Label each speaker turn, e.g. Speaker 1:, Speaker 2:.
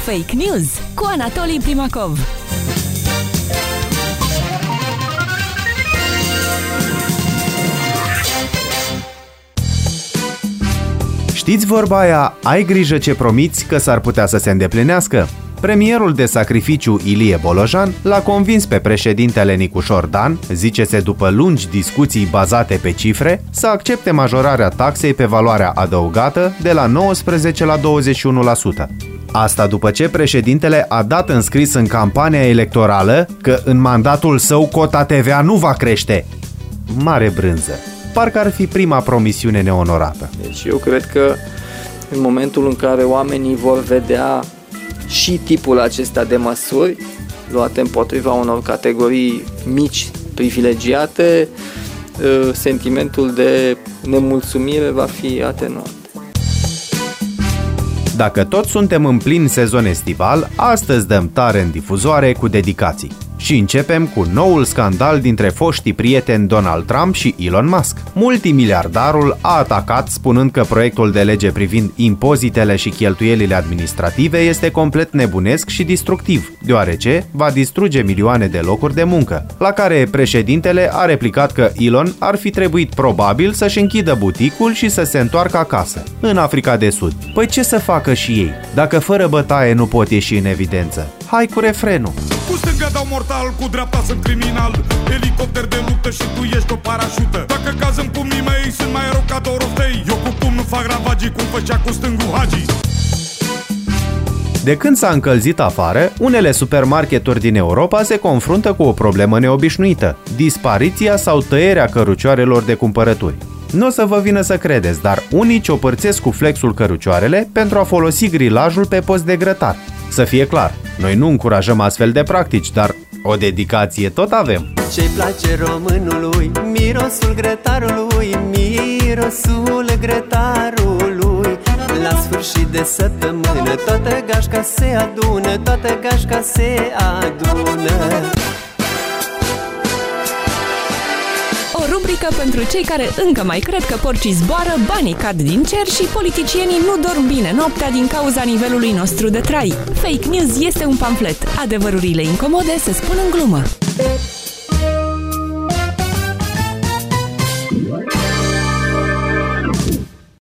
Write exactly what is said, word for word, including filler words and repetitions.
Speaker 1: Fake News cu Anatolii Primakov.
Speaker 2: Știți vorba aia, ai grijă ce promiți că s-ar putea să se îndeplinească? Premierul de sacrificiu Ilie Bolojan l-a convins pe președintele Nicușor Dan, zice-se după lungi discuții bazate pe cifre, să accepte majorarea taxei pe valoarea adăugată de la nouăsprezece la douăzeci și unu la sută. Asta după ce președintele a dat în scris în campania electorală că în mandatul său cota T V A nu va crește. Mare brânză. Parcă ar fi prima promisiune neonorată.
Speaker 3: Deci eu cred că în momentul în care oamenii vor vedea și tipul acesta de măsuri luate împotriva unor categorii mici, privilegiate, sentimentul de nemulțumire va fi atenuat.
Speaker 2: Dacă tot suntem în plin sezon estival, astăzi dăm tare în difuzoare cu dedicații. Și începem cu noul scandal dintre foștii prieteni Donald Trump și Elon Musk. Multimiliardarul a atacat spunând că proiectul de lege privind impozitele și cheltuielile administrative este complet nebunesc și destructiv, deoarece va distruge milioane de locuri de muncă, la care președintele a replicat că Elon ar fi trebuit probabil să-și închidă buticul și să se întoarcă acasă, în Africa de Sud. Păi ce să facă și ei, dacă fără bătaie nu pot ieși în evidență? Hai cu refrenul!
Speaker 4: Cu stânga dau mortal, cu dreapta sunt criminal. Elicopter de luptă și tu ești o parașută. Dacă caz în pumnii mei, sunt mai rău ca Dorotei. Eu cu pumn nu fac ravagii, cum făcea cu stângul Hagi.
Speaker 2: De când s-a încălzit afară, unele supermarketuri din Europa se confruntă cu o problemă neobișnuită: dispariția sau tăierea cărucioarelor de cumpărături. Nu o să vă vină să credeți, dar unii ciopărțesc cu flexul cărucioarele pentru a folosi grilajul pe post de grătar. Să fie clar, noi nu încurajăm astfel de practici, dar o dedicație tot avem.
Speaker 5: Ce-i place românului, mirosul grătarului, mirosul grătarului. La sfârșit de săptămână toată gașca se adună, toată gașca se adună.
Speaker 1: O rubrică pentru cei care încă mai cred că porcii zboară, banii cad din cer și politicienii nu dorm bine noaptea din cauza nivelului nostru de trai. Fake News este un pamflet. Adevărurile incomode se spun în glumă.